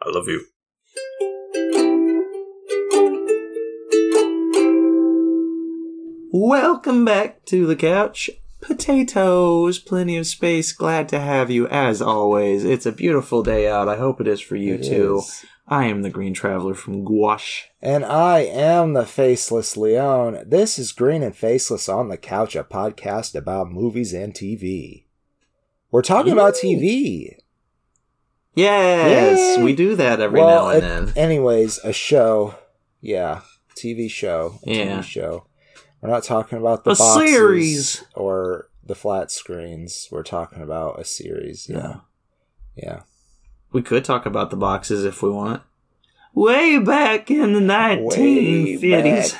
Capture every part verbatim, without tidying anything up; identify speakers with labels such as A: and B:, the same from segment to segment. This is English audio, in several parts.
A: I love you. Welcome back to the couch. Potatoes, plenty of space. Glad to have you as always. It's a beautiful day out. I hope it is for you
B: it
A: too.
B: Is.
A: I am the Green Traveler from Gouache.
B: And I am the Faceless Leon. This is Green and Faceless on the Couch, a podcast about movies and T V. We're talking Ooh. about T V.
A: Yes, Yay. we do that every
B: well,
A: now and
B: it,
A: then.
B: Anyways, a show. Yeah, T V show. A
A: yeah.
B: T V show. We're not talking about the
A: a
B: boxes
A: series
B: or the flat screens. We're talking about a series. Yeah.
A: No.
B: Yeah.
A: We could talk about the boxes if we want. Way back in the nineteen fifties.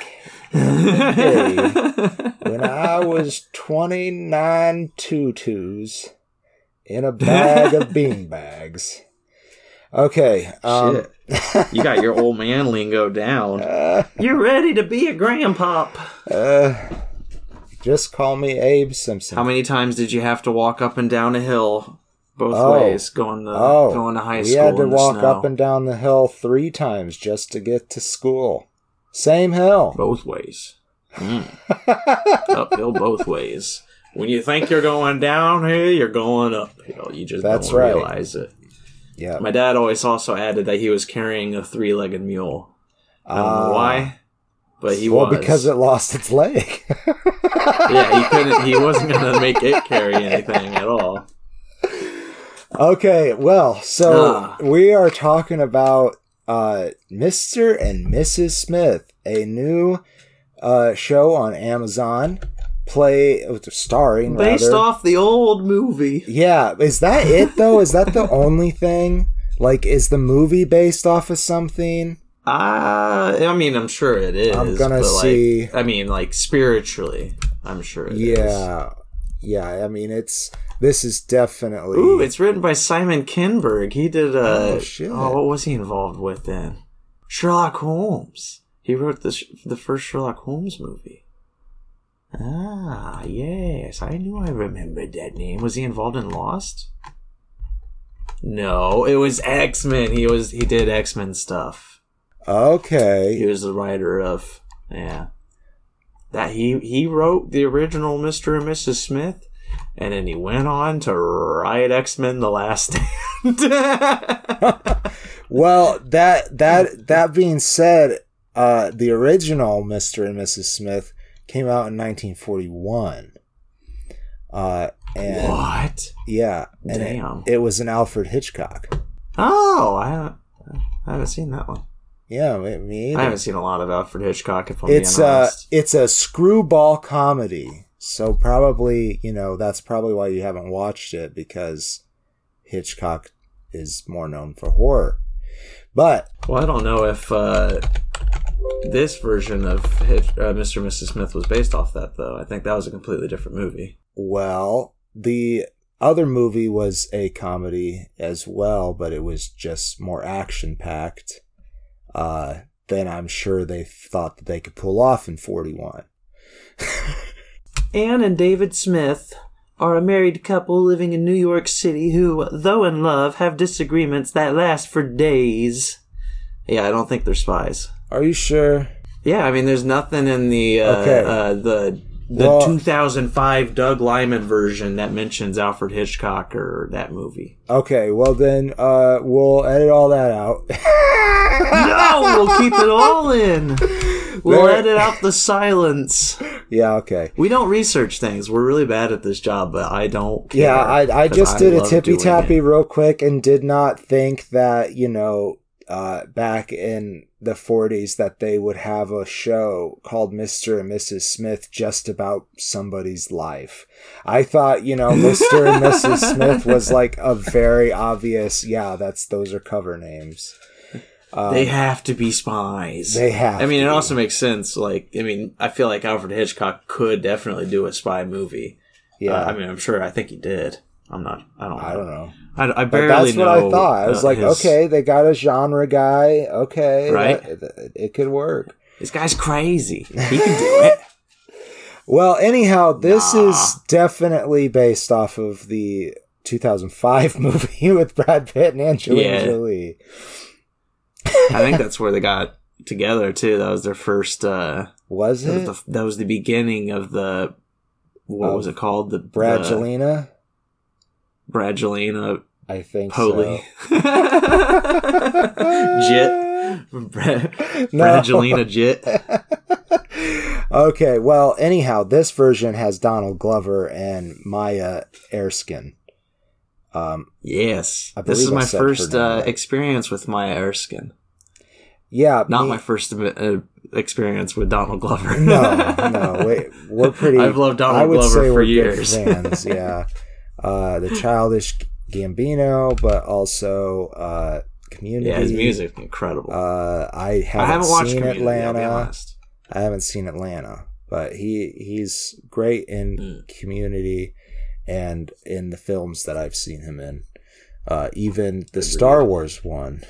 B: When I was twenty-nine tutus in a bag of beanbags. Okay. Um,
A: Shit. You got your old man lingo down. Uh, You're ready to be a grandpop.
B: Uh, just call me Abe Simpson.
A: How many times did you have to walk up and down a hill? Both
B: oh.
A: ways, going to
B: oh.
A: going to high
B: we
A: school.
B: We had to
A: in the
B: walk
A: snow.
B: up and down the hill three times just to get to school. Same hill.
A: Both ways. Mm. Uphill both ways. When you think you're going downhill, you're going uphill. You just
B: That's
A: don't
B: right.
A: realize it.
B: Yeah.
A: My dad always also added that he was carrying a three-legged mule. I don't uh, know why, but he
B: well,
A: was.
B: Well, because it lost its leg.
A: Yeah, he couldn't. He wasn't going to make it carry anything at all.
B: Okay, well, so
A: uh.
B: we are talking about uh, Mister and Missus Smith, a new uh, show on Amazon, play starring
A: based
B: rather.
A: off the old movie.
B: Yeah, is that it though? Is that the only thing? Like, is the movie based off of something?
A: Uh, I mean, I'm sure it is.
B: I'm gonna
A: but
B: see.
A: Like, I mean, like spiritually, I'm sure it
B: yeah,
A: is.
B: Yeah, yeah. I mean, it's. This is definitely...
A: Ooh, it's written by Simon Kinberg. He did, uh...
B: Oh, shit.
A: Oh, what was he involved with then? Sherlock Holmes. He wrote the, the first Sherlock Holmes movie. Ah, yes. I knew I remembered that name. Was he involved in Lost? No, it was X-Men. He was, he did X-Men stuff.
B: Okay.
A: He was the writer of... Yeah. That he, he wrote the original Mister and Missus Smith. And then he went on to write X-Men: The Last Stand.
B: Well, that that that being said, uh, the original Mister and Missus Smith came out in nineteen forty-one. Uh, and
A: what?
B: Yeah. And
A: Damn.
B: It, it was an Alfred Hitchcock.
A: Oh, I haven't, I haven't seen that one.
B: Yeah, me either.
A: I haven't seen a lot of Alfred Hitchcock, if I'm
B: it's
A: being
B: a,
A: honest.
B: It's a screwball comedy. So probably, you know, that's probably why you haven't watched it, because Hitchcock is more known for horror. But...
A: Well, I don't know if uh, this version of Hitch, uh, Mister and Missus Smith was based off that, though. I think that was a completely different movie.
B: Well, the other movie was a comedy as well, but it was just more action-packed uh, than I'm sure they thought that they could pull off in forty-one.
A: Anne and David Smith are a married couple living in New York City who, though in love, have disagreements that last for days. Yeah, I don't think they're spies.
B: Are you sure?
A: Yeah, I mean, there's nothing in the uh,
B: okay.
A: uh, the the well, two thousand five Doug Liman version that mentions Alfred Hitchcock or that movie.
B: Okay, well then uh, we'll edit all that out.
A: No, we'll keep it all in. We'll there. edit out the silence.
B: Yeah, okay.
A: We don't research things. We're really bad at this job, but I don't care.
B: Yeah, I, I just
A: I
B: did a tippy-tappy real quick and did not think that, you know, uh, back in the forties that they would have a show called Mister and Missus Smith just about somebody's life. I thought, you know, Mister and Missus Smith was like a very obvious, yeah, that's those are cover names. Um,
A: they have to be spies.
B: They have
A: I mean,
B: to.
A: It also makes sense. Like, I mean, I feel like Alfred Hitchcock could definitely do a spy movie. Yeah. Uh, I mean, I'm sure, I think he did. I'm not, I don't know.
B: I don't know.
A: I, I barely
B: but that's
A: know.
B: what I thought. I was uh, like, his, okay, they got a genre guy. Okay.
A: Right?
B: That, it, it could work.
A: This guy's crazy. He can do it.
B: Well, anyhow, this
A: nah.
B: is definitely based off of the two thousand five movie with Brad Pitt and Angelina
A: yeah.
B: Jolie.
A: I think that's where they got together too. That was their first. Uh,
B: was
A: that
B: it?
A: Was the, that was the beginning of the. What
B: Of
A: was it called? The
B: Brangelina.
A: Brangelina.
B: I think
A: Poli.
B: so.
A: Jit. Bra- Brangelina Jit.
B: Okay, well, anyhow, this version has Donald Glover and Maya Erskine. Um,
A: yes.
B: I
A: This is
B: believe I
A: my
B: said her
A: first
B: name
A: uh,
B: right.
A: experience with Maya Erskine.
B: Yeah.
A: Not
B: me-
A: my first uh, experience with Donald Glover.
B: No, no. Wait, we're pretty...
A: I've loved Donald
B: I would
A: Glover
B: say
A: for
B: we're
A: years.
B: Good fans, yeah. Uh, the Childish Gambino, but also uh, Community.
A: Yeah, his music incredible.
B: Uh, I haven't,
A: I haven't watched
B: seen
A: Community, I'll be
B: Atlanta.
A: honest.
B: I haven't seen Atlanta, but he he's great in
A: Mm.
B: Community and in the films that I've seen him in. Uh, even the
A: Agreed.
B: Star Wars one.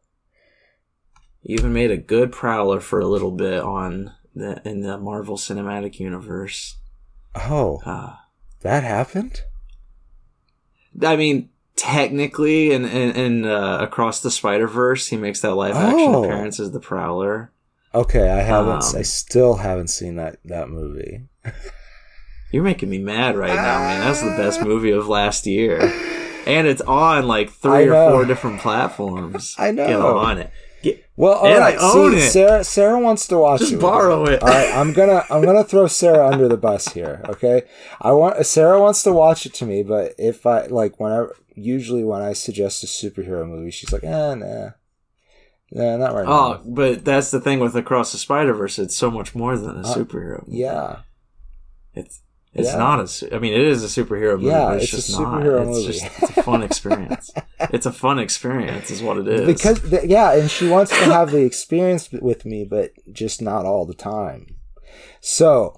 A: He even made a good Prowler for a little bit on the in the Marvel Cinematic Universe.
B: Oh,
A: Uh,
B: that happened?
A: I mean, technically, in in, in uh, Across the Spider-Verse, he makes that live action
B: Oh.
A: appearance as the Prowler.
B: Okay, I haven't.
A: Um,
B: I still haven't seen that that movie.
A: You're making me mad right now, man. That's the best movie of last year, and it's on like three
B: I
A: or
B: know.
A: four different platforms.
B: I know.
A: Get on it. Get,
B: Well, all
A: And
B: right.
A: I own
B: see,
A: it.
B: Sarah. Sarah wants to watch
A: Just
B: it. with me.
A: borrow it.
B: All right, I'm gonna I'm gonna throw Sarah under the bus here. Okay, I want Sarah wants to watch it to me, but if I like whenever usually when I suggest a superhero movie, she's like, eh, nah, nah, not right
A: Oh,
B: now.
A: but that's the thing with Across the Spider-Verse. It's so much more than a
B: Uh,
A: superhero movie.
B: Yeah,
A: It's it's
B: Yeah.
A: not a. su- I mean, it is a superhero movie,
B: Yeah,
A: but it's,
B: it's a
A: just not.
B: superhero
A: It's
B: movie.
A: just it's a fun experience. It's a fun experience, is what it is.
B: because th- yeah, and she wants to have the experience with me, but just not all the time. So.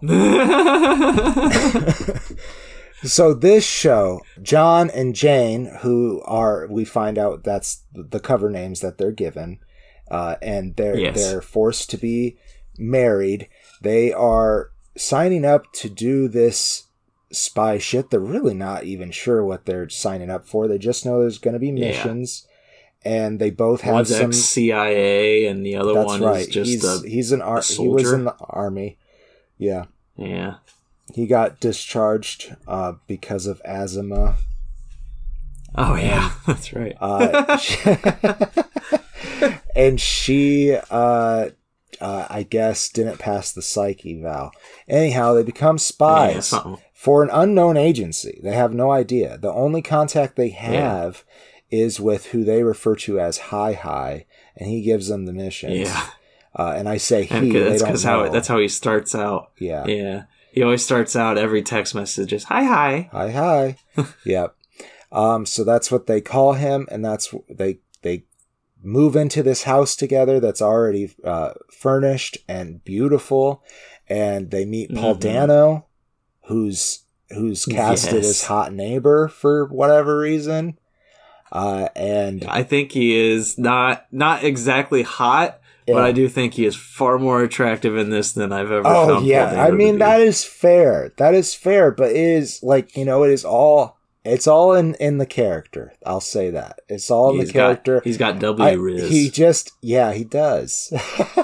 B: So this show, John and Jane, who are, we find out that's the cover names that they're given, uh, and they're
A: Yes.
B: they're forced to be married. They are signing up to do this spy shit. They're really not even sure what they're signing up for. They just know there's going to be
A: Yeah.
B: missions, and they both have
A: One's
B: some.
A: ex C I A, and the other
B: That's
A: one
B: right.
A: is just
B: he's
A: a
B: he's an ar-
A: a
B: he was
A: soldier.
B: in the army. Yeah.
A: yeah.
B: He got discharged uh, because of asthma.
A: Oh yeah, that's right.
B: Uh, and she, uh, uh, I guess, didn't pass the psych eval. Anyhow, they become
A: Yeah,
B: spies
A: something.
B: for an unknown agency. They have no idea. The only contact they have is with who they refer to as Hi Hi, and he gives them the missions.
A: Yeah,
B: Uh, and I say he.
A: and
B: They
A: that's
B: don't
A: because
B: know.
A: how that's how he starts out.
B: Yeah.
A: Yeah, he always starts out every text message is hi hi.
B: Hi hi. Yep. Um, so that's what they call him, and that's they they move into this house together that's already uh, furnished and beautiful, and they meet Paul
A: Mhm.
B: Dano, who's who's casted
A: Yes.
B: as hot neighbor for whatever reason, uh, and
A: I think he is not not exactly hot,
B: Yeah.
A: but I do think he is far more attractive in this than I've ever
B: oh
A: found.
B: yeah,
A: Paul
B: I
A: Dano to
B: mean
A: be.
B: that is fair. That is fair, but it is like you know it is all. It's all in, in the character. I'll say that. It's all in
A: He's
B: the character.
A: Got, he's got W
B: I-
A: Riz.
B: he just, yeah, he does.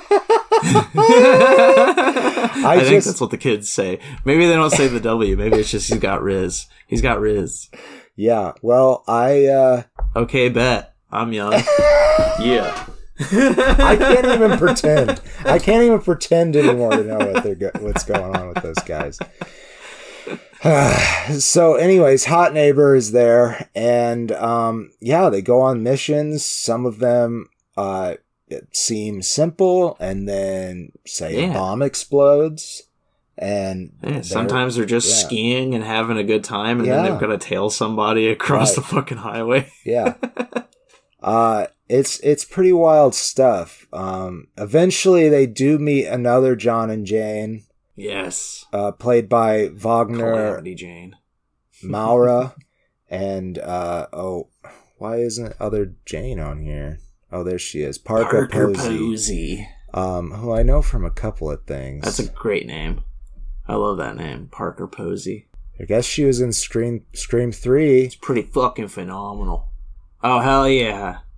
A: I,
B: I
A: think
B: just-
A: that's what the kids say. Maybe they don't say the W. Maybe it's just he's got Riz. He's got Riz.
B: Yeah, well, I, uh,
A: Okay, bet. I'm young. Yeah.
B: I can't even pretend. I can't even pretend anymore to know what they're go- what's going on with those guys. So, anyways, Hot Neighbor is there, and um, yeah, they go on missions. Some of them uh, seem simple, and then say
A: Yeah.
B: a bomb explodes, and
A: Yeah,
B: they're-
A: sometimes they're just
B: yeah.
A: skiing and having a good time, and
B: Yeah.
A: then they've got to tail somebody across
B: Right.
A: the fucking highway.
B: yeah. Uh, it's it's pretty wild stuff. Um, eventually, they do meet another John and Jane,
A: Yes.
B: uh, played by Wagner
A: Calamity Jane.
B: Maura, and uh, oh, why isn't other Jane on here? Oh, there she is, Parker,
A: Parker
B: Posey,
A: Posey.
B: um, who I know from a couple of things.
A: That's a great name. I love that name, Parker Posey.
B: I guess she was in Scream Scream three.
A: It's pretty fucking phenomenal. Oh, hell yeah.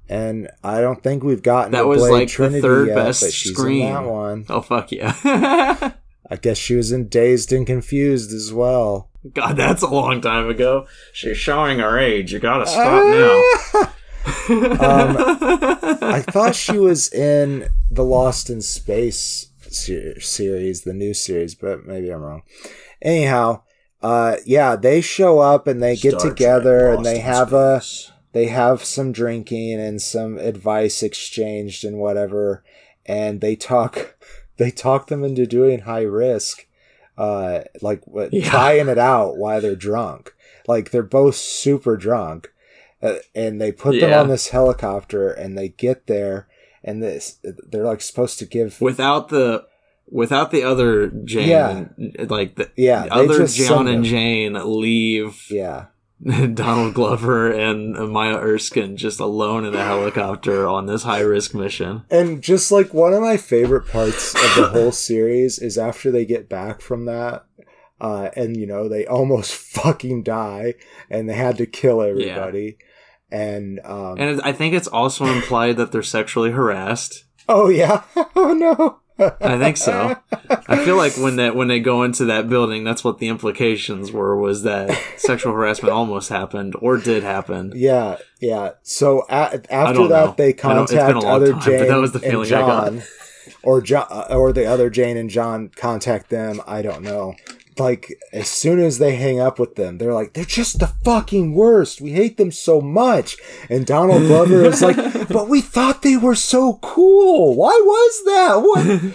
B: And I don't think we've gotten
A: that
B: to
A: was
B: Blade
A: like
B: Trinity
A: the third
B: yet,
A: best
B: but she's
A: scream.
B: in that one.
A: Oh fuck yeah!
B: I guess she was in Dazed and Confused as well.
A: God, that's a long time ago. She's showing her age. You gotta stop now.
B: um, I thought she was in the Lost in Space ser- series, the new series, but maybe I'm wrong. Anyhow, uh, yeah, they show up and they get
A: Star
B: together
A: Trek,
B: and they
A: Lost in
B: have a
A: Space.
B: they have some drinking and some advice exchanged and whatever, and they talk they talk them into doing high risk, uh, like what,
A: Yeah.
B: trying it out while they're drunk. Like they're both super drunk. Uh, and they put them
A: Yeah.
B: on this helicopter, and they get there, and this they're like supposed to give
A: without the without the other Jane.
B: Yeah.
A: Like the,
B: Yeah,
A: the
B: they
A: other
B: just
A: John
B: send
A: and
B: them.
A: Jane leave
B: yeah
A: Donald Glover and Maya Erskine just alone in a helicopter on this high risk mission.
B: And just like one of my favorite parts of the whole series is after they get back from that, uh, and you know they almost fucking die, and they had to kill everybody. And um,
A: And I think it's also implied that they're sexually harassed.
B: oh yeah, oh no.
A: I think so. I feel like when that when they go into that building, that's what the implications were, was that sexual harassment almost happened or did happen.
B: Yeah, yeah. So a- after
A: don't
B: that,
A: know.
B: they
A: I don't- it's been a
B: contact
A: long
B: other
A: time, but
B: Jane
A: that was the
B: and
A: feeling I got.
B: John, or John, or the other Jane and John contact them. I don't know. Like as soon as they hang up with them, they're like, "They're just the fucking worst. We hate them so much." And Donald Glover is like, "But we thought they were so cool. Why was that?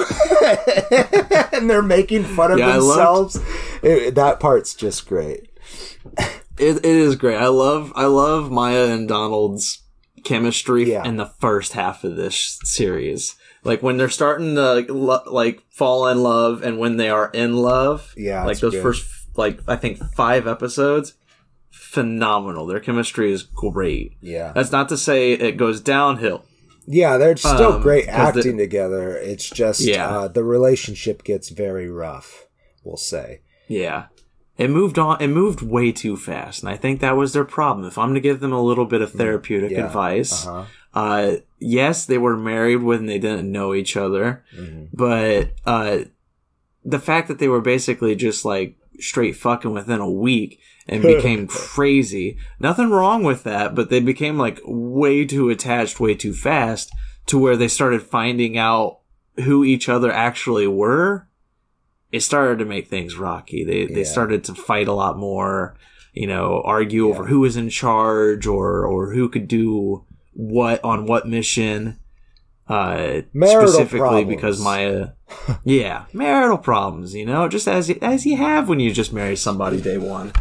B: What?" And they're making fun of
A: Yeah, I loved-
B: themselves. It- that part's just great.
A: It, it is great. I love I love Maya and Donald's chemistry
B: Yeah.
A: in the first half of this series. Like when they're starting to like, lo- like fall in love, and when they are in love.
B: Yeah,
A: like
B: it's
A: those
B: good.
A: first like I think five episodes, phenomenal. Their chemistry is great.
B: Yeah.
A: That's not to say it goes downhill.
B: Yeah, they're still
A: Um,
B: great
A: 'cause the-
B: acting together. It's just
A: Yeah.
B: uh, the relationship gets very rough, we'll say.
A: Yeah. It moved on. It moved way too fast, and I think that was their problem. If I'm going to give them a little bit of therapeutic
B: Yeah.
A: advice,
B: Uh-huh.
A: uh, yes, they were married when they didn't know each other,
B: Mhm.
A: but uh, the fact that they were basically just like straight fucking within a week and became crazy. Nothing wrong with that, but they became like way too attached, way too fast, to where they started finding out who each other actually were. It started to make things rocky. They they
B: Yeah.
A: started to fight a lot more, you know, argue
B: Yeah.
A: over who was in charge or or who could do what on what mission. Uh,
B: Marital
A: specifically
B: problems.
A: because Maya, yeah, marital problems. You know, just as you, as you have when you just marry somebody day one.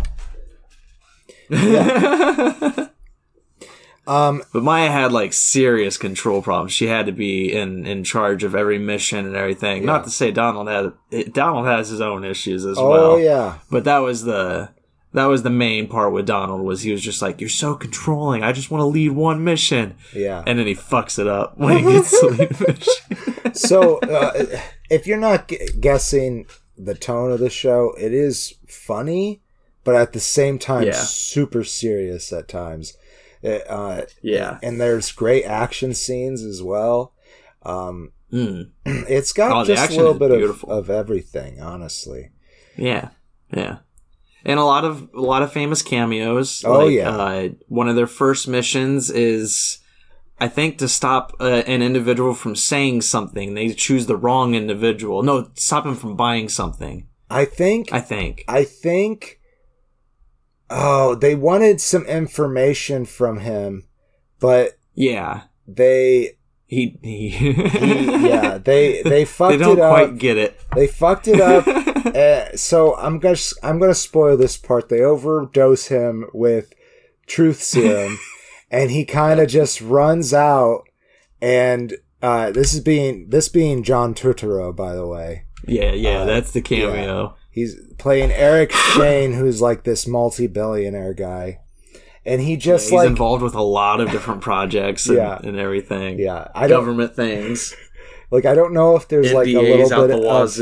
B: Um,
A: But Maya had like serious control problems. She had to be in, in charge of every mission and everything.
B: Yeah.
A: Not to say Donald had Donald has his own issues as
B: oh,
A: well.
B: yeah.
A: But that was the that was the main part with Donald, was he was just like, "You're so controlling. I just want to lead one mission."
B: Yeah.
A: And then he fucks it up when he gets to lead the mission.
B: So, uh, if you're not gu- guessing the tone of the show, it is funny, but at the same time,
A: Yeah.
B: super serious at times. It, uh,
A: Yeah.
B: and there's great action scenes as well. Um,
A: Mm.
B: it's got
A: Oh, the
B: just a
A: action
B: little
A: is
B: bit of,
A: beautiful.
B: of everything, honestly.
A: Yeah, yeah, and a lot of a lot of famous cameos.
B: Oh,
A: like,
B: yeah.
A: uh, one of their first missions is, I think, to stop uh, an individual from saying something. They choose the wrong individual. No, stop him from buying something.
B: I think.
A: I think.
B: I think. Oh, they wanted some information from him, but
A: Yeah,
B: they.
A: he. he,
B: he yeah, they they fucked
A: they don't
B: it up.
A: quite get it.
B: They fucked it up. uh, so I'm gonna I'm gonna spoil this part. They overdose him with truth serum, and he kind of just runs out. And uh, this is being this being John Turturro, by the way.
A: Yeah, yeah,
B: Uh,
A: that's the cameo.
B: He's playing Eric Shane, who's like this multi-billionaire guy, and he
A: Yeah,
B: just
A: he's
B: like
A: involved with a lot of different projects and,
B: Yeah.
A: and everything.
B: yeah. I don't
A: Government things.
B: like. I don't know if there's like a
A: N D As
B: little
A: out
B: bit
A: the
B: of
A: wazoo.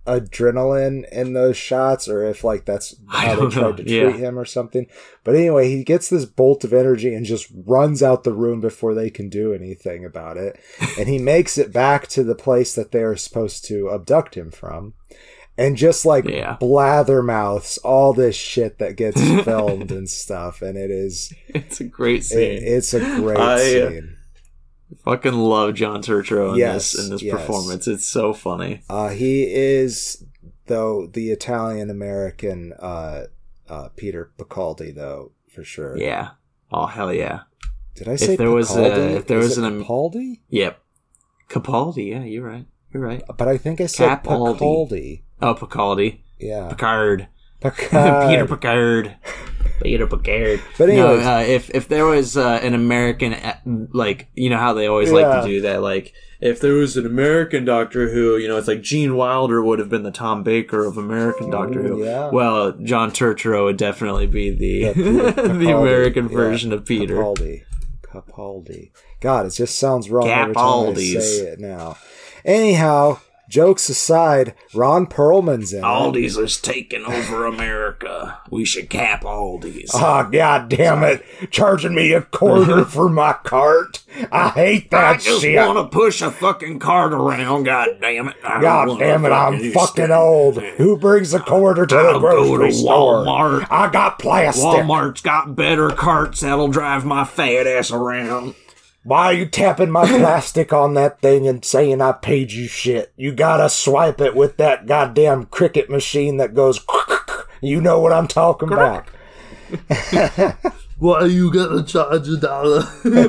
B: adrenaline in those shots, or if like that's how they tried
A: know.
B: to
A: Yeah.
B: treat him or something. But anyway, he gets this bolt of energy and just runs out the room before they can do anything about it. And he makes it back to the place that they are supposed to abduct him from. And just like
A: Yeah.
B: blathermouths all this shit that gets filmed and stuff. And it is,
A: It's a great
B: it,
A: scene.
B: it's a great
A: I, uh,
B: scene.
A: Fucking love John Turturro in
B: Yes,
A: this in this
B: yes.
A: performance. It's so funny.
B: Uh, he is, though, the Italian-American uh, uh, Peter Capaldi, though, for sure.
A: Yeah. Oh hell yeah.
B: Did I say
A: there was a-
B: Capaldi?
A: if there
B: Is
A: was
B: it
A: an-
B: Capaldi?
A: Yep. Capaldi. Yeah, you're right. You're right.
B: But I think I said
A: Capaldi.
B: Capaldi.
A: Oh, Picaldi.
B: Yeah.
A: Picard.
B: Picard.
A: Peter Picard. Peter Picard.
B: But
A: no,
B: anyways.
A: uh, if if there was uh, an American, uh, like, you know how they always like
B: Yeah.
A: to do that, like, if there was an American Doctor Who, you know, it's like Gene Wilder would have been the Tom Baker of American Doctor Who.
B: Yeah.
A: Well, John Turturro would definitely be the
B: Yeah, Peter
A: the
B: Capaldi.
A: American
B: Yeah.
A: version of Peter.
B: Capaldi. Capaldi. God, it just sounds wrong every time I
A: Capaldis.
B: say it now. Anyhow, jokes aside, Ron Perlman's in it.
A: Aldi's is taking over America. We should cap Aldi's.
B: Oh, God damn it. Charging me a quarter for my cart. I hate that
A: I just
B: shit.
A: want to push a fucking cart around. God damn it! I don't
B: God
A: wanna
B: damn it, I'm
A: fucking
B: fucking old. Who brings a quarter to the
A: I'll go
B: grocery
A: to
B: store?
A: Walmart.
B: I got plastic.
A: Walmart's got better carts that'll drive my fat ass around.
B: Why are you tapping my plastic on that thing and saying I paid you shit? You gotta swipe it with that goddamn cricket machine that goes... You know what I'm talking about.
A: Why you gonna charge a dollar?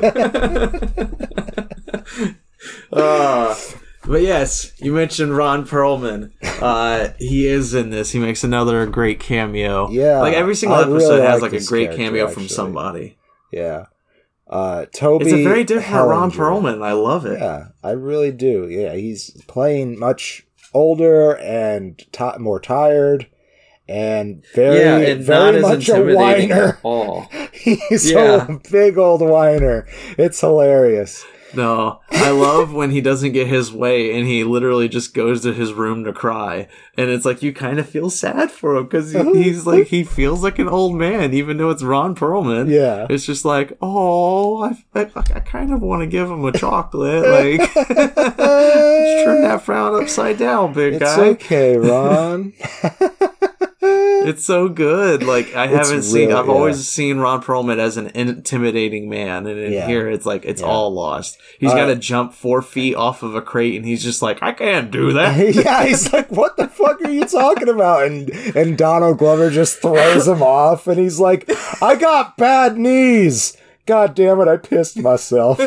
A: uh, but yes, you mentioned Ron Perlman. Uh, he is in this. He makes another great cameo.
B: Yeah,
A: like every single
B: I
A: episode
B: really
A: has
B: like
A: like a
B: this
A: great
B: character,
A: cameo from
B: actually.
A: somebody.
B: Yeah. Uh, Toby
A: It's a very different Ron
B: Hellinger.
A: Perlman. I love it.
B: Yeah, I really do. Yeah, he's playing much older and ti more tired and very,
A: yeah, and
B: very
A: not as
B: much a
A: intimidating
B: whiner.
A: at all.
B: He's
A: Yeah.
B: a big old whiner. It's hilarious.
A: No, I love when he doesn't get his way and he literally just goes to his room to cry. And it's like you kind of feel sad for him because he, he's like, he feels like an old man, even though it's Ron Perlman.
B: Yeah.
A: It's just like, oh, I, I, I kind of want to give him a chocolate. Like, just turn that frown upside down, big
B: It's
A: guy.
B: okay, Ron.
A: It's so good. Like, I haven't seen,
B: really-
A: I've
B: yeah.
A: always seen Ron Perlman as an intimidating man. And in
B: Yeah.
A: here, it's like, it's
B: Yeah.
A: all lost. He's
B: Uh,
A: got to jump four feet off of a crate and he's just like, I can't do that.
B: Yeah, he's like, what the fuck are you talking about? And and Donald Glover just throws him off and he's like, I got bad knees. God damn it, I pissed myself.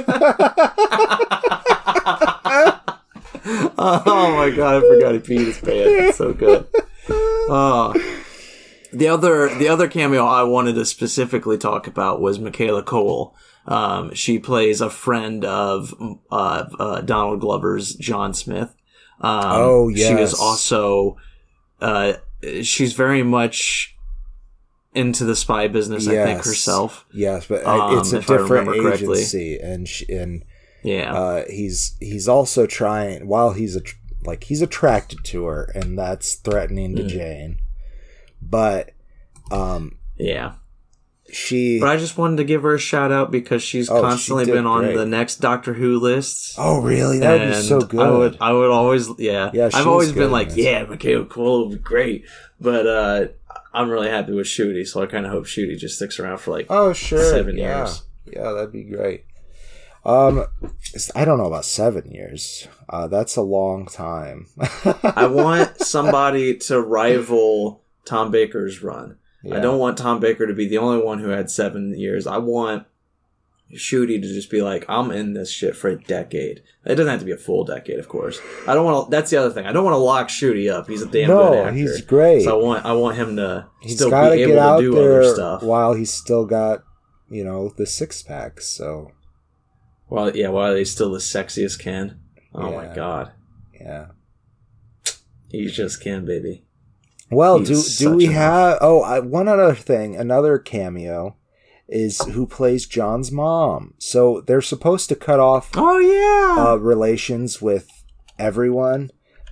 A: Oh my god, I forgot he peed his pants. It's so good. Oh. The other, the other cameo I wanted to specifically talk about was Michaela Cole. Um, she plays a friend of uh, uh, Donald Glover's John Smith. Um,
B: Oh,
A: She is
B: yes.
A: also, uh, she's very much into the spy business, I think,
B: Yes.
A: herself.
B: Yes, but
A: Um,
B: it's a
A: if I
B: different
A: remember correctly.
B: agency, and sh and
A: Yeah.
B: uh, he's he's also trying. While he's a, like he's attracted to her, and that's threatening to
A: Mm.
B: Jane. But um,
A: yeah.
B: she.
A: But I just wanted to give her a shout out because she's
B: Oh, she
A: constantly
B: did
A: been on
B: great.
A: the next Doctor Who lists.
B: Oh, really? That would be
A: And
B: so good.
A: I would, I would always, yeah.
B: Yeah, she's
A: I've always
B: good
A: been
B: in
A: like,
B: this.
A: yeah, Michaela Cole would be great, but uh, I'm really happy with Shooty, so I kind of hope Shooty just sticks around for like
B: Oh, sure.
A: seven
B: yeah.
A: years.
B: Yeah, that'd be great. Um, it's- I don't know about seven years. Uh, that's a long time.
A: I want somebody to rival Tom Baker's run. I
B: Yeah.
A: don't want Tom Baker to be the only one who had seven years. I want Shooty to just be like, I'm in this shit for a decade. It doesn't have to be a full decade, of course. I don't want to. That's the other thing. I don't want to lock Shooty up. He's a damn
B: No,
A: good actor.
B: he's great.
A: So I want, I want him to
B: He's
A: still
B: got to
A: be
B: get
A: able
B: out
A: to do
B: there
A: other stuff.
B: while he's still got, you know, the six packs. So
A: While yeah, while he's still the sexiest Ken. Oh my
B: Yeah.
A: god,
B: yeah.
A: he's just Ken, baby.
B: Well,
A: He's
B: do
A: such
B: do we
A: an-
B: have? Oh, I, one other thing. Another cameo is who plays John's mom. So they're supposed to cut off
A: Oh yeah.
B: uh, relations with everyone,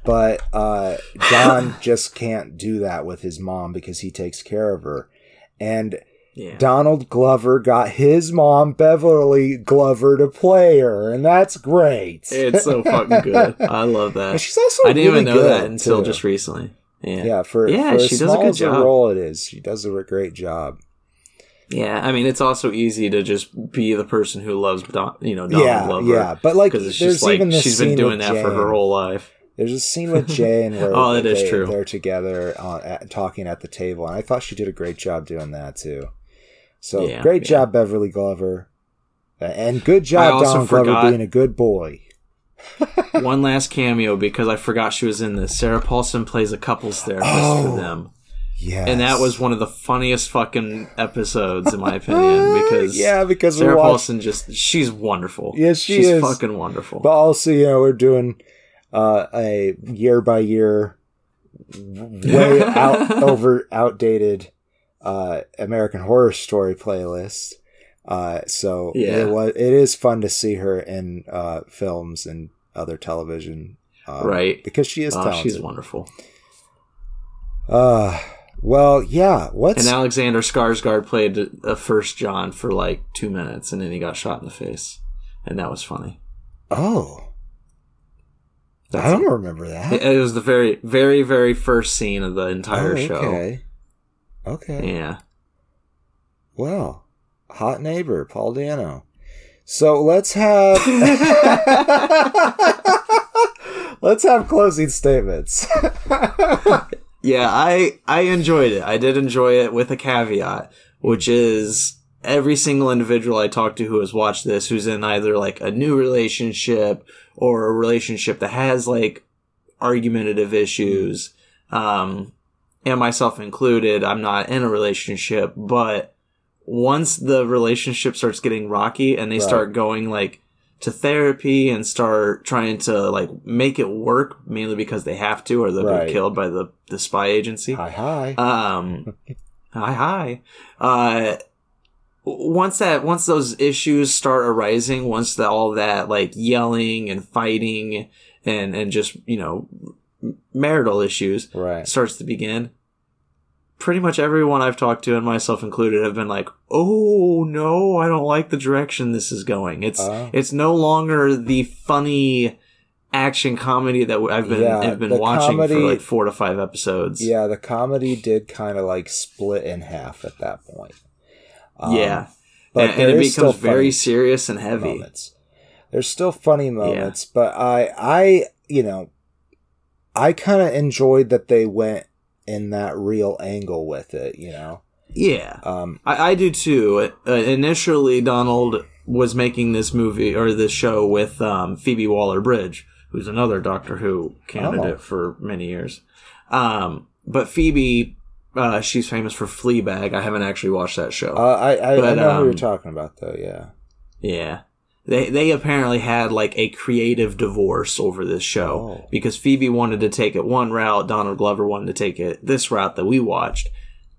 B: but uh, John just can't do that with his mom because he takes care of her. And yeah. Donald Glover got his mom, Beverly Glover, to play her, and that's great.
A: It's so fucking good. I love that.
B: And she's also I didn't really even know that
A: until
B: too.
A: just recently. Yeah,
B: yeah for,
A: yeah,
B: for
A: she
B: as
A: does
B: small
A: a good
B: as
A: job.
B: a role it is, she does a great job.
A: Yeah, I mean, it's also easy to just be the person who loves, Don, you know, Donald
B: yeah,
A: Glover.
B: Yeah, but like,
A: it's
B: there's
A: just like
B: even this
A: she's
B: scene
A: been doing
B: with
A: that
B: Jane.
A: for her whole life.
B: There's a scene with Jane where
A: oh, that
B: they,
A: is true.
B: they're together uh, at, talking at the table, and I thought she did a great job doing that too. So yeah, great yeah. job, Beverly Glover, and good job, Donald Glover, being a good boy.
A: One last cameo because I forgot she was in this. Sarah Paulson plays a couples therapist oh, for them.
B: Yes.
A: And that was one of the funniest fucking episodes, in my opinion, because
B: yeah, because
A: Sarah
B: watched...
A: Paulson just, she's wonderful.
B: Yes, she
A: she's
B: is.
A: fucking wonderful.
B: But also, you know, we're doing uh, a year by year, way out, over, outdated uh, American Horror Story playlist. Uh, so
A: yeah.
B: it was, it is fun to see her in uh, films and other television. Um,
A: right.
B: Because she is
A: oh,
B: talented.
A: She's wonderful.
B: Uh, well, yeah. What's
A: and Alexander Skarsgård played a first John for like two minutes, and then he got shot in the face, and that was funny.
B: Oh,
A: That's
B: I don't
A: it.
B: remember that.
A: It, it was the very, very, very first scene of the entire
B: oh,
A: show.
B: Okay. Okay.
A: Yeah.
B: Well, hot neighbor, Paul Dano. So let's have let's have closing statements.
A: Yeah, I I enjoyed it. I did enjoy it with a caveat, which is every single individual I talked to who has watched this, who's in either like a new relationship or a relationship that has like argumentative issues, um, and myself included, I'm not in a relationship, but once the relationship starts getting rocky and they right. start going like to therapy and start trying to like make it work, mainly because they have to or they'll right. get killed by the, the spy agency.
B: Hi, hi.
A: Um, hi, hi. Uh, once that, once those issues start arising, once the, all that like yelling and fighting and, and just, you know, marital issues
B: right.
A: starts to begin, pretty much everyone I've talked to, and myself included, have been like, "Oh no, I don't like the direction this is going." It's uh, it's no longer the funny action comedy that I've been
B: yeah,
A: have been watching comedy, for like four to five episodes.
B: Yeah, the comedy did kind of like split in half at that point.
A: Um, yeah, but and, and it becomes very serious and heavy.
B: Moments. There's still funny moments, yeah. but I, I, you know, I kind of enjoyed that they went in that real angle with it, you know?
A: Yeah.
B: Um,
A: I, I do too. Uh, initially, Donald was making this movie, or this show, with um, Phoebe Waller-Bridge, who's another Doctor Who candidate oh. for many years. Um, but Phoebe, uh, she's famous for Fleabag. I haven't actually watched that show.
B: Uh, I, I,
A: but,
B: I know
A: um,
B: who you're talking about, though, yeah.
A: Yeah. They they apparently had like a creative divorce over this show oh. because Phoebe wanted to take it one route, Donald Glover wanted to take it this route that we watched.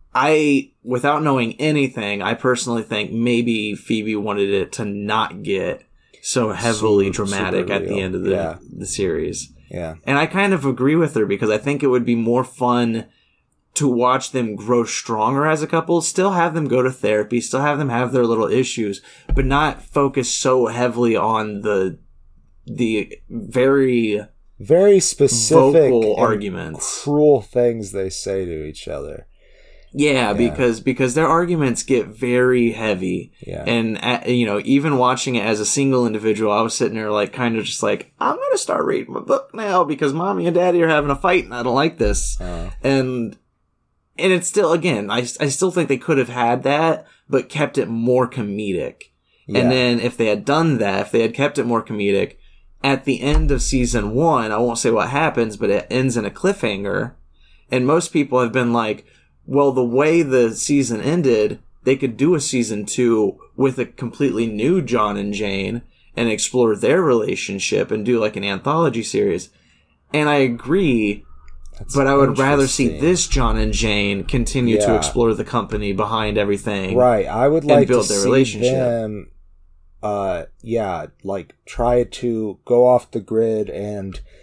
A: I, without knowing anything, I personally think maybe Phoebe wanted it to not get so heavily super, dramatic super at the end of the,
B: yeah.
A: the series.
B: Yeah.
A: And I kind of agree with her because I think it would be more fun to watch them grow stronger as a couple, still have them go to therapy, still have them have their little issues, but not focus so heavily on the the very
B: very specific
A: vocal arguments,
B: cruel things they say to each other.
A: Yeah, yeah, because because their arguments get very heavy.
B: Yeah.
A: And uh, you know, even watching it as a single individual, I was sitting there like kind of just like, I'm gonna start reading my book now because mommy and daddy are having a fight and I don't like this.
B: Uh.
A: And And it's still, again, I, I still think they could have had that, but kept it more comedic. Yeah. And then if they had done that, if they had kept it more comedic, at the end of season one, I won't say what happens, but it ends in a cliffhanger. And most people have been like, well, the way the season ended, they could do a season two with a completely new John and Jane and explore their relationship and do like an anthology series. And I agree. That's but I would rather see this John and Jane continue yeah. to explore the company behind everything.
B: Right. I would like
A: build
B: to
A: their
B: see
A: relationship.
B: them, uh, yeah, like try to go off the grid and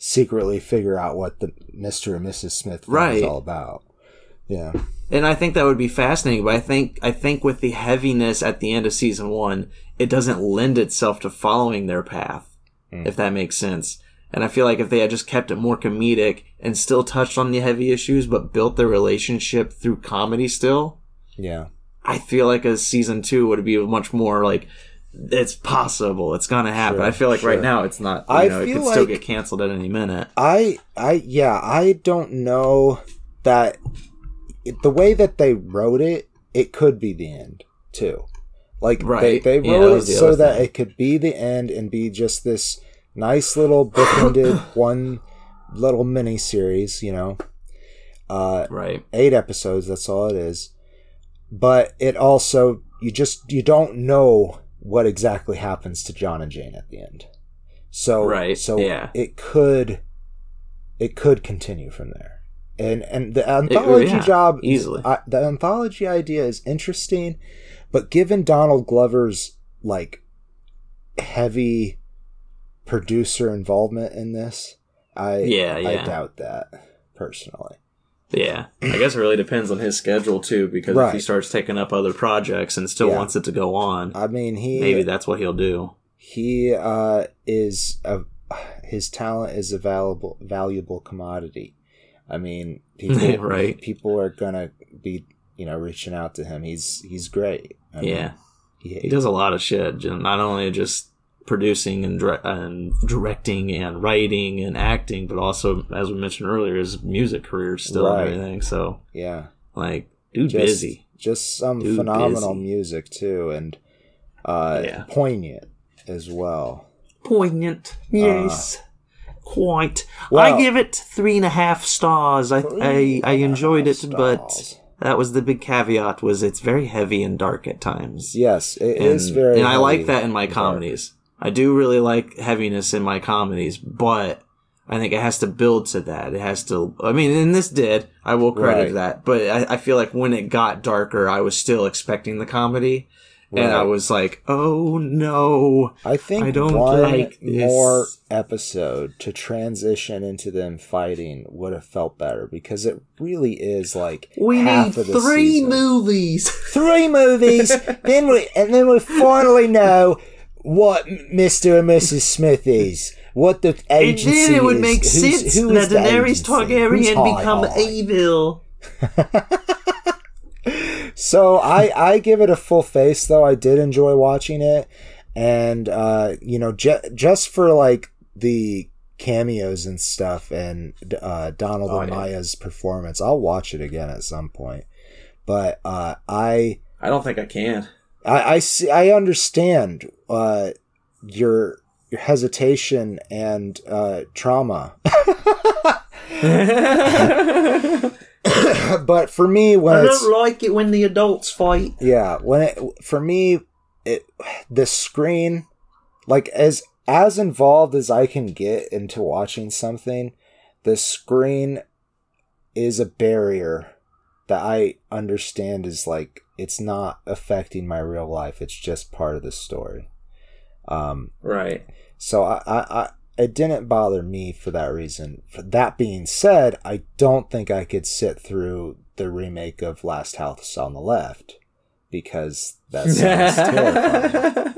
B: secretly figure out what the Mister and Missus Smith thing
A: Right.
B: is all about. Yeah.
A: And I think that would be fascinating, but I think I think with the heaviness at the end of season one, it doesn't lend itself to following their path, mm. if that makes sense. And I feel like if they had just kept it more comedic and still touched on the heavy issues, but built their relationship through comedy still,
B: yeah,
A: I feel like a season two would be much more like, it's possible, it's gonna happen. Sure, I feel like sure. right now it's not. You
B: I
A: know,
B: feel
A: it could
B: like
A: still get canceled at any minute.
B: I, I, yeah, I don't know that it, the way that they wrote it, it could be the end too. Like right. they, they wrote yeah, it the so that thing. It could be the end and be just this nice little bookended one little mini series, you know, uh,
A: right?
B: Eight episodes. That's all it is. But it also, you just you don't know what exactly happens to John and Jane at the end. So
A: right.
B: So
A: yeah.
B: it could it could continue from there. And and the anthology it, yeah, job
A: easily.
B: Uh, the anthology idea is interesting, but given Donald Glover's like heavy producer involvement in this, I
A: yeah, yeah.
B: I doubt that personally.
A: Yeah, I guess it really depends on his schedule too, because right. if he starts taking up other projects and still yeah. wants it to go on,
B: I mean, he
A: maybe that's what he'll do.
B: He uh, is a his talent is a valuable valuable commodity. I mean, people
A: right.
B: people are gonna be you know reaching out to him. He's he's great. I
A: yeah,
B: mean, he,
A: he does a lot of shit. Not only just producing and, dire- and directing and writing and acting, but also, as we mentioned earlier, his music career still right. and everything. So
B: yeah,
A: like dude,
B: just,
A: busy,
B: just some
A: dude
B: phenomenal
A: busy.
B: music too, and uh, yeah. poignant as well.
A: Poignant, yes, uh, quite.
B: Well,
A: I give it three and a half stars. I I, I enjoyed it, stars. But that was the big caveat: was it's very heavy and dark at times.
B: Yes, it
A: and,
B: is very,
A: and I like that in my comedies. Dark. I do really like heaviness in my comedies, but I think it has to build to that. It has to, I mean, and this did, I will credit
B: right.
A: that, but I, I feel like when it got darker, I was still expecting the comedy, right. and I was like, oh no,
B: I think
A: I don't
B: one
A: like this.
B: more episode to transition into them fighting would have felt better, because it really is like
A: we
B: half
A: need
B: of the
A: three
B: season.
A: movies.
B: Three movies, then we, and then we finally know what Mister and Missus Smith is, what the agency is.
A: And then it would make
B: Who's,
A: sense
B: who
A: that Daenerys Targaryen become
B: high?
A: evil.
B: So I, I give it a full face, though. I did enjoy watching it. And, uh, you know, ju- just for, like, the cameos and stuff and uh, Donald oh, and yeah. Maya's performance, I'll watch it again at some point. But uh, I...
A: I don't think I can.
B: I, I see. I understand uh, your your hesitation and uh, trauma, but for me, when
A: I
B: it's,
A: don't like it when the adults fight.
B: Yeah, when it for me, it the screen, like as as involved as I can get into watching something, the screen is a barrier that I understand is like, it's not affecting my real life. It's just part of the story. Um,
A: right.
B: So I, I, I, it didn't bother me for that reason. For that being said, I don't think I could sit through the remake of Last House on the Left, because that sounds terrifying.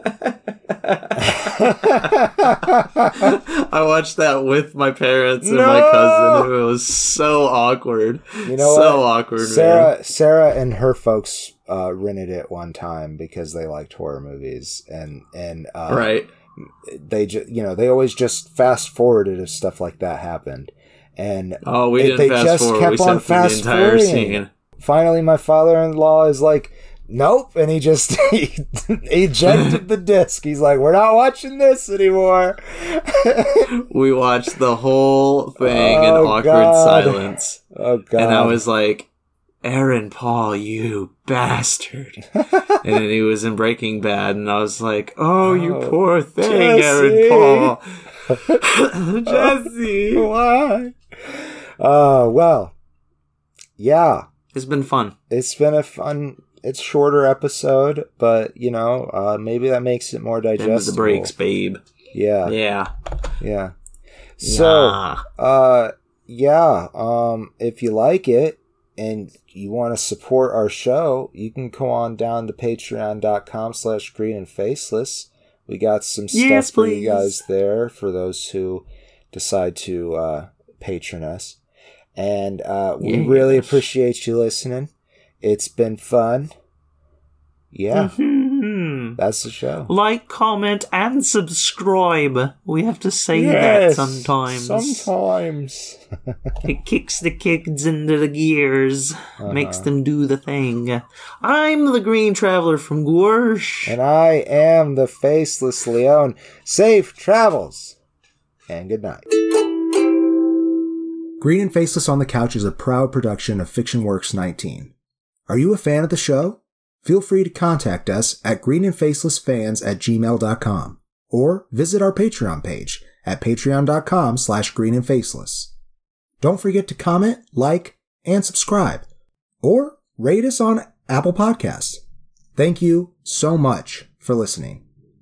A: I watched that with my parents and
B: no!
A: my cousin. It was so awkward.
B: You know
A: so
B: what?
A: awkward.
B: Sarah,
A: man.
B: Sarah and her folks uh, rented it one time because they liked horror movies, and and uh,
A: right.
B: They just, you know, they always just fast forwarded if stuff like that happened, and
A: oh, we
B: they,
A: didn't
B: they
A: fast
B: just
A: forward.
B: kept
A: we
B: on fast forwarding.
A: Scene.
B: Finally, my father-in-law is like, nope, and he just he ejected the disc. He's like, we're not watching this anymore.
A: We watched the whole thing
B: oh,
A: in awkward
B: God.
A: silence.
B: Oh God!
A: And I was like, Aaron Paul, you bastard. And then he was in Breaking Bad, and I was like, oh, oh you poor thing, Jesse. Aaron Paul. Jesse.
B: Why? Uh, well, yeah.
A: It's been fun.
B: It's been a fun, it's shorter episode, but, you know, uh, maybe that makes it more digestible.
A: Into the breaks, babe.
B: Yeah.
A: Yeah.
B: Yeah. So,
A: Yeah.
B: uh, yeah, um, if you like it and you want to support our show, you can go on down to patreon.com slash green and faceless. We got some stuff
A: Yes,
B: for
A: please.
B: you guys there for those who decide to uh, patron us. And uh, we
A: Yes.
B: really appreciate you listening. It's been fun. Yeah,
A: Mhm.
B: that's the show.
A: Like, comment, and subscribe. We have to say that
B: Yes,
A: sometimes.
B: Sometimes.
A: It kicks the kids into the gears,
B: Uh-huh.
A: makes them do the thing. I'm the Green Traveler from Gorsh.
B: And I am the Faceless Leon. Safe travels and good night.
C: Green and Faceless on the Couch is a proud production of FictionWorks nineteen. Are you a fan of the show? Feel free to contact us at greenandfacelessfans at gmail dot com or visit our Patreon page at patreon.com slash greenandfaceless. Don't forget to comment, like, and subscribe, or rate us on Apple Podcasts. Thank you so much for listening.